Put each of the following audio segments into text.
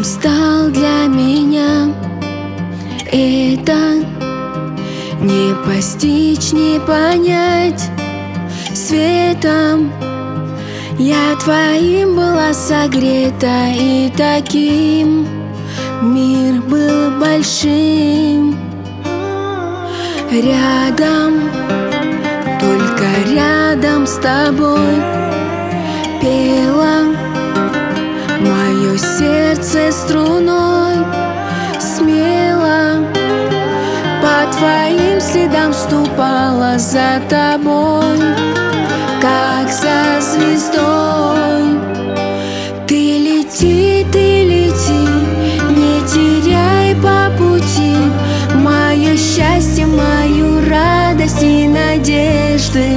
стал для меня. Это не постичь, не понять светом. Я твоим была согрета, и таким мир был большим. Рядом, только рядом с тобой пело мое сердце струной. Смело по твоим следам ступала за тобой, как за звездой. Ты лети, не теряй по пути мое счастье, мою радость и надежды.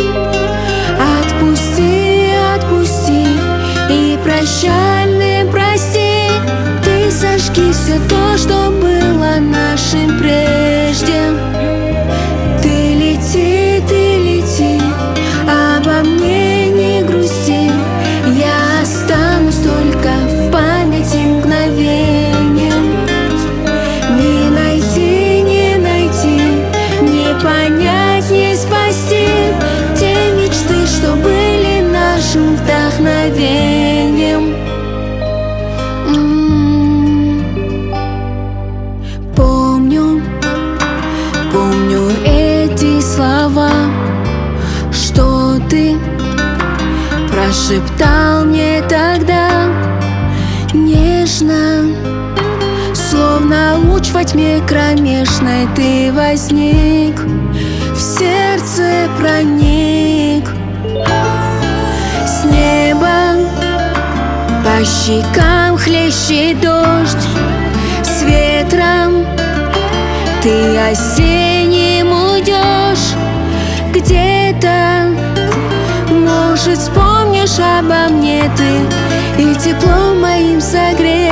Отпусти, отпусти и прощальный прости. Ты сожги все то, что было нашим прежде. Ты лети, обо мне не грусти. Я останусь только в памяти мгновением. Не найти, не понять, не спасти те мечты, что были нашим вдохновением. Помню эти слова, что ты прошептал мне тогда нежно, словно луч во тьме кромешной. Ты возник, в сердце проник. С неба по щекам хлещет дождь, с ветром ты осенним уйдешь. Где-то, может, вспомнишь обо мне ты, и теплом моим согреешь.